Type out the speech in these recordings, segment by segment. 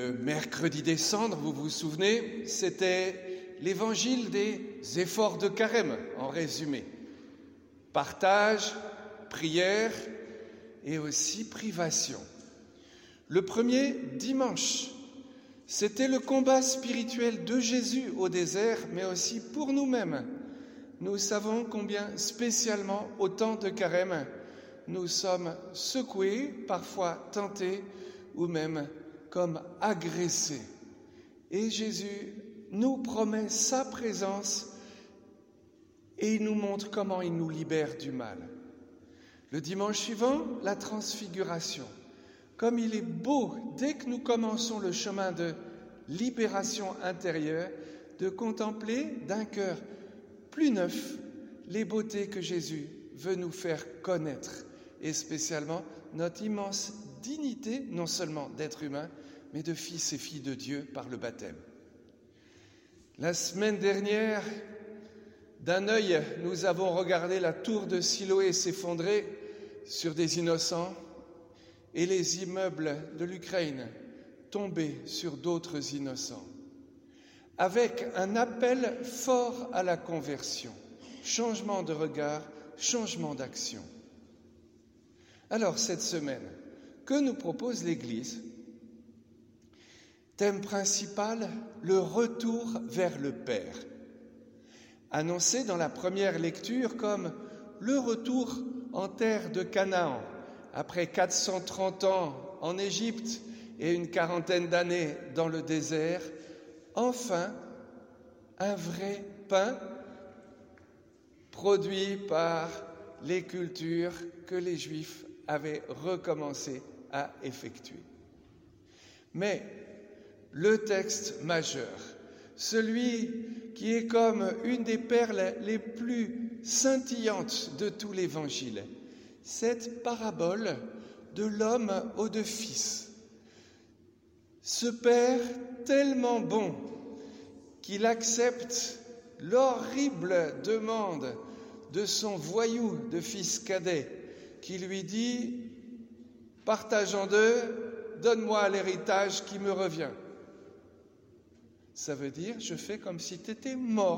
Le mercredi des cendres, vous vous souvenez, c'était l'évangile des efforts de carême, en résumé. Partage, prière et aussi privation. Le premier dimanche, c'était le combat spirituel de Jésus au désert, mais aussi pour nous-mêmes. Nous savons combien spécialement au temps de carême, nous sommes secoués, parfois tentés ou même comme agressés. Et Jésus nous promet sa présence et il nous montre comment il nous libère du mal. Le dimanche suivant, la transfiguration. Comme il est beau, dès que nous commençons le chemin de libération intérieure, de contempler d'un cœur plus neuf les beautés que Jésus veut nous faire connaître, et spécialement notre immense dignité, non seulement d'être humain, mais de fils et filles de Dieu par le baptême. La semaine dernière, d'un œil, nous avons regardé la tour de Siloé s'effondrer sur des innocents et les immeubles de l'Ukraine tomber sur d'autres innocents, avec un appel fort à la conversion, changement de regard, changement d'action. Alors cette semaine, que nous propose l'Église ? Thème principal, le retour vers le Père. Annoncé dans la première lecture comme le retour en terre de Canaan, après 430 ans en Égypte et une quarantaine d'années dans le désert, enfin un vrai pain produit par les cultures que les Juifs avaient recommencé à effectuer. Mais le texte majeur, celui qui est comme une des perles les plus scintillantes de tout l'Évangile, cette parabole de l'homme aux deux fils. Ce Père tellement bon qu'il accepte l'horrible demande de son voyou de fils cadet qui lui dit « Partage en deux, donne-moi l'héritage qui me revient ». Ça veut dire « Je fais comme si tu étais mort ».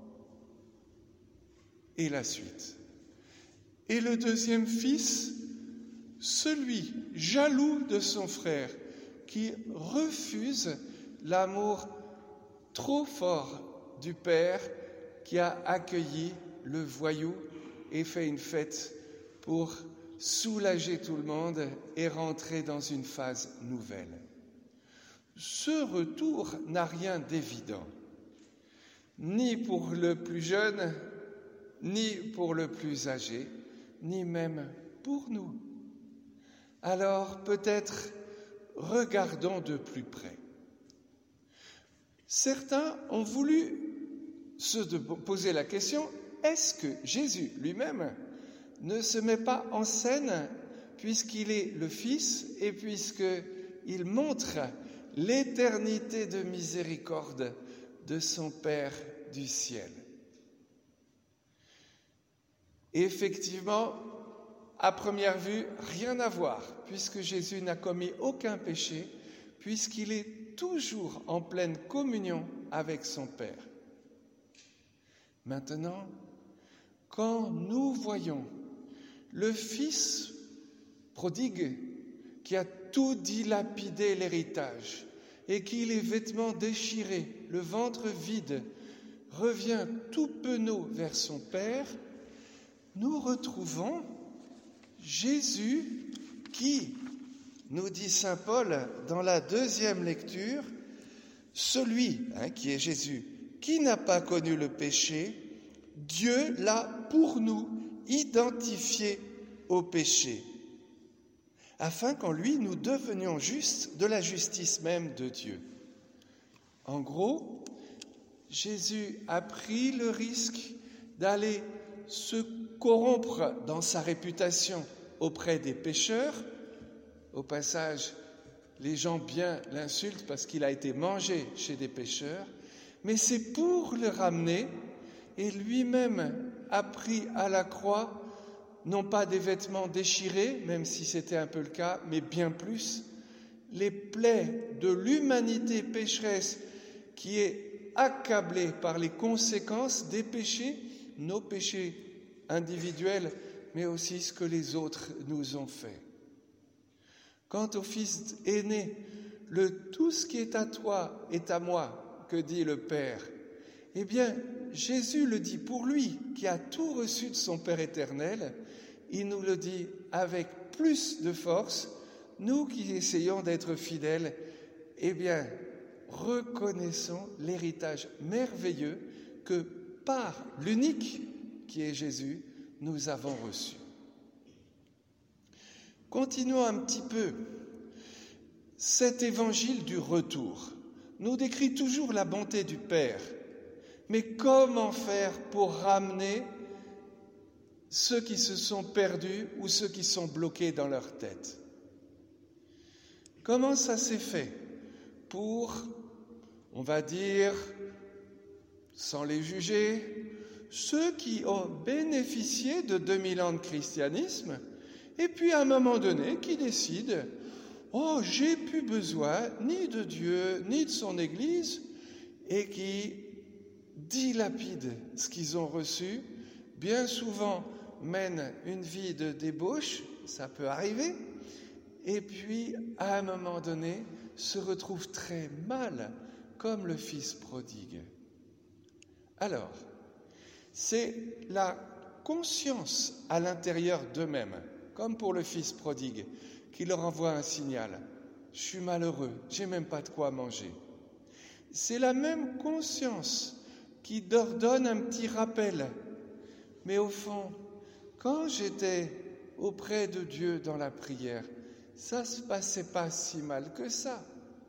Et la suite. Et le deuxième fils, celui jaloux de son frère, qui refuse l'amour trop fort du père qui a accueilli le voyou et fait une fête pour soulager tout le monde et rentrer dans une phase nouvelle. Ce retour n'a rien d'évident, ni pour le plus jeune, ni pour le plus âgé, ni même pour nous. Alors peut-être regardons de plus près. Certains ont voulu se poser la question, est-ce que Jésus lui-même ne se met pas en scène puisqu'il est le Fils et puisqu'il montre l'éternité de miséricorde de son Père du ciel? Effectivement, à première vue, rien à voir, puisque Jésus n'a commis aucun péché, puisqu'il est toujours en pleine communion avec son Père. Maintenant, quand nous voyons le Fils prodigue qui a tout dilapidé l'héritage et qui, les vêtements déchirés, le ventre vide, revient tout penaud vers son Père, nous retrouvons Jésus qui, nous dit saint Paul dans la deuxième lecture, celui qui est Jésus, qui n'a pas connu le péché, Dieu l'a pour nous identifié au péché, afin qu'en lui nous devenions justes de la justice même de Dieu. En gros, Jésus a pris le risque d'aller se corrompre dans sa réputation auprès des pécheurs. Au passage, les gens bien l'insultent parce qu'il a été mangé chez des pécheurs, mais c'est pour le ramener, et lui-même a pris à la croix non pas des vêtements déchirés, même si c'était un peu le cas, mais bien plus, les plaies de l'humanité pécheresse qui est accablée par les conséquences des péchés, nos péchés individuels, mais aussi ce que les autres nous ont fait. Quant au Fils aîné, le « tout ce qui est à toi est à moi » que dit le Père, eh bien, Jésus le dit pour lui, qui a tout reçu de son Père éternel, il nous le dit avec plus de force, nous qui essayons d'être fidèles, eh bien, reconnaissons l'héritage merveilleux que par l'unique qui est Jésus, nous avons reçu. Continuons un petit peu. Cet évangile du retour nous décrit toujours la bonté du Père. Mais comment faire pour ramener ceux qui se sont perdus ou ceux qui sont bloqués dans leur tête? Comment ça s'est fait pour, on va dire, sans les juger, ceux qui ont bénéficié de 2000 ans de christianisme et puis à un moment donné qui décident « Oh, j'ai plus besoin ni de Dieu ni de son Église » et qui dilapident ce qu'ils ont reçu, bien souvent mènent une vie de débauche, ça peut arriver, et puis à un moment donné se retrouvent très mal, comme le fils prodigue. Alors, c'est la conscience à l'intérieur d'eux-mêmes, comme pour le fils prodigue, qui leur envoie un signal. Je suis malheureux, j'ai même pas de quoi manger. C'est la même conscience qui leur donne un petit rappel. Mais au fond, quand j'étais auprès de Dieu dans la prière, ça se passait pas si mal que ça.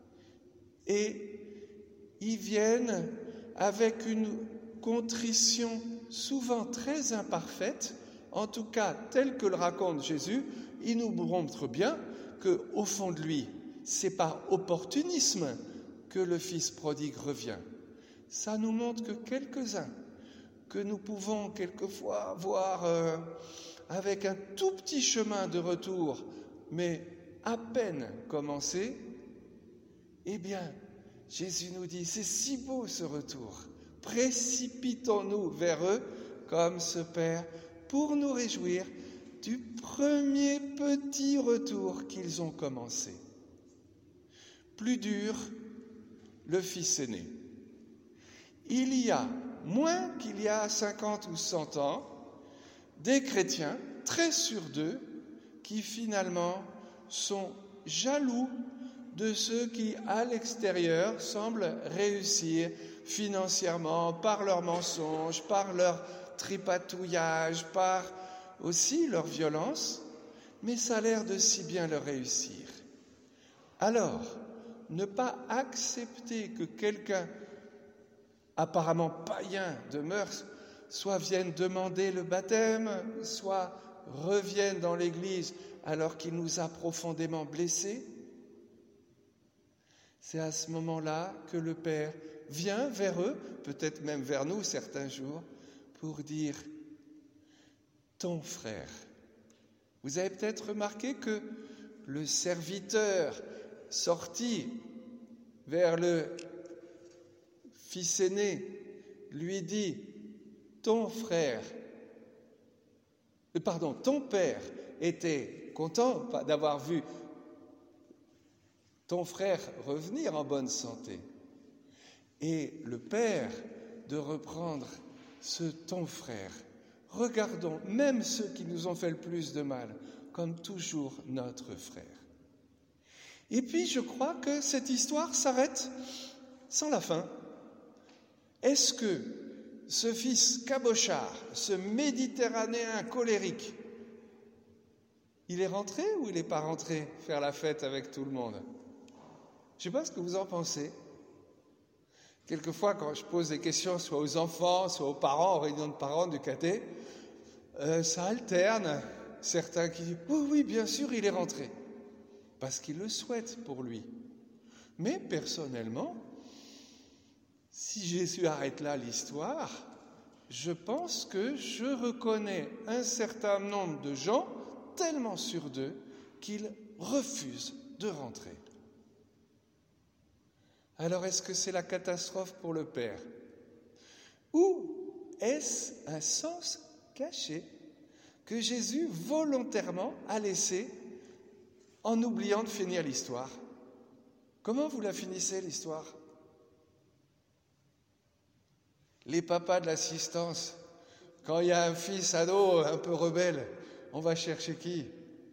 Et ils viennent avec une contrition souvent très imparfaite, en tout cas telle que le raconte Jésus, il nous montre bien qu'au fond de lui, c'est par opportunisme que le fils prodigue revient. Ça nous montre que quelques-uns, que nous pouvons quelquefois voir avec un tout petit chemin de retour, mais à peine commencé, eh bien, Jésus nous dit, c'est si beau ce retour. Précipitons-nous vers eux comme ce Père pour nous réjouir du premier petit retour qu'ils ont commencé. Plus dur, le fils aîné. Il y a, moins qu'il y a 50 ou 100 ans, des chrétiens, très sûrs d'eux, qui finalement sont jaloux de ceux qui, à l'extérieur, semblent réussir financièrement par leurs mensonges, par leur tripatouillage, par aussi leur violence, mais ça a l'air de si bien leur réussir. Alors, ne pas accepter que quelqu'un apparemment païen de mœurs, soit vienne demander le baptême, soit revienne dans l'Église alors qu'il nous a profondément blessés, c'est à ce moment-là que le Père vient vers eux, peut-être même vers nous certains jours, pour dire « ton frère ». Vous avez peut-être remarqué que le serviteur sorti vers le fils aîné lui dit « ton père était content d'avoir vu ton frère revenir en bonne santé. » Et le Père de reprendre ce ton frère. Regardons même ceux qui nous ont fait le plus de mal comme toujours notre frère. Et puis je crois que cette histoire s'arrête sans la fin. Est-ce que ce fils cabochard, ce Méditerranéen colérique, il est rentré ou il n'est pas rentré faire la fête avec tout le monde? Je ne sais pas ce que vous en pensez. Quelquefois, quand je pose des questions soit aux enfants, soit aux parents, aux réunions de parents du caté, ça alterne. Certains qui disent « oui, bien sûr, il est rentré », parce qu'il le souhaite pour lui. Mais personnellement, si Jésus arrête là l'histoire, je pense que je reconnais un certain nombre de gens tellement sûrs d'eux qu'ils refusent de rentrer. alors est-ce que c'est la catastrophe pour le Père? Ou est-ce un sens caché que Jésus volontairement a laissé en oubliant de finir l'histoire? Comment vous la finissez, l'histoire? Les papas de l'assistance, quand il y a un fils ado un peu rebelle, on va chercher qui?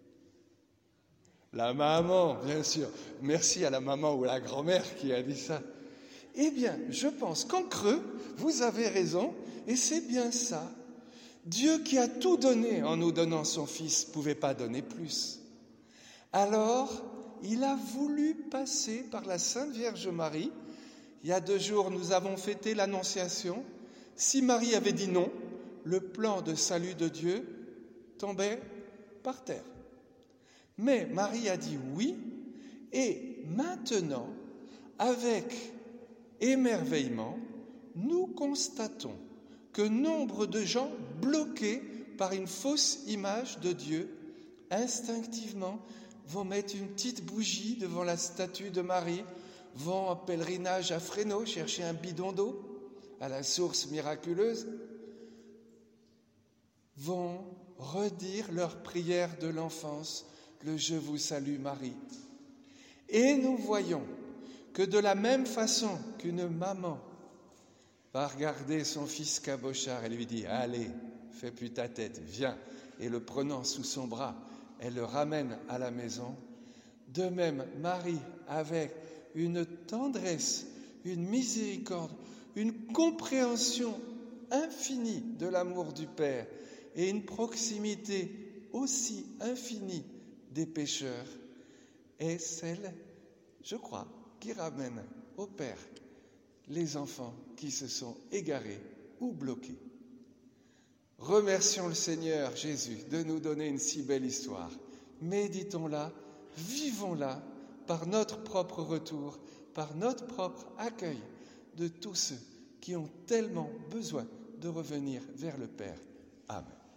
La maman, bien sûr. Merci à la maman ou à la grand-mère qui a dit ça. Eh bien, je pense qu'en creux, vous avez raison, et c'est bien ça. Dieu qui a tout donné en nous donnant son Fils ne pouvait pas donner plus. Alors, il a voulu passer par la Sainte Vierge Marie. Il y a 2 jours, nous avons fêté l'Annonciation. Si Marie avait dit non, le plan de salut de Dieu tombait par terre. Mais Marie a dit oui, et maintenant, avec émerveillement, nous constatons que nombre de gens bloqués par une fausse image de Dieu, instinctivement, vont mettre une petite bougie devant la statue de Marie, vont en pèlerinage à Fresno chercher un bidon d'eau à la source miraculeuse, vont redire leur prière de l'enfance, le « Je vous salue Marie ». Et nous voyons que de la même façon qu'une maman va regarder son fils cabochard et lui dit « Allez, fais plus ta tête, viens », et le prenant sous son bras, elle le ramène à la maison. De même, Marie, avec une tendresse, une miséricorde, une compréhension infinie de l'amour du Père et une proximité aussi infinie des pécheurs, est celle, je crois, qui ramène au Père les enfants qui se sont égarés ou bloqués. Remercions le Seigneur Jésus de nous donner une si belle histoire. Méditons-la, vivons-la par notre propre retour, par notre propre accueil de tous ceux qui ont tellement besoin de revenir vers le Père. Amen.